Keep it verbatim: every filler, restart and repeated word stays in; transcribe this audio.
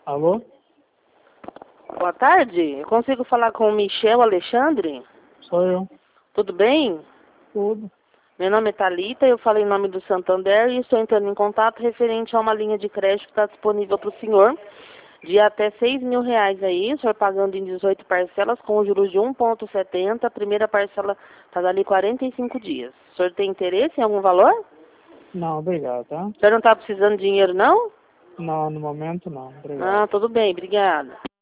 Alô? Boa tarde. Eu consigo falar com o Michel Alexandre? Sou eu. Tudo bem? Tudo. Meu nome é Thalita, eu falo em nome do Santander e estou entrando em contato referente a uma linha de crédito que está disponível para o senhor de até seis mil reais aí, o senhor pagando em dezoito parcelas com juros de um vírgula setenta, a primeira parcela está dali quarenta e cinco dias. O senhor tem interesse em algum valor? Não, obrigado, tá? O senhor não está precisando de dinheiro, não? Não, no momento não. Obrigado. Ah, tudo bem, obrigada.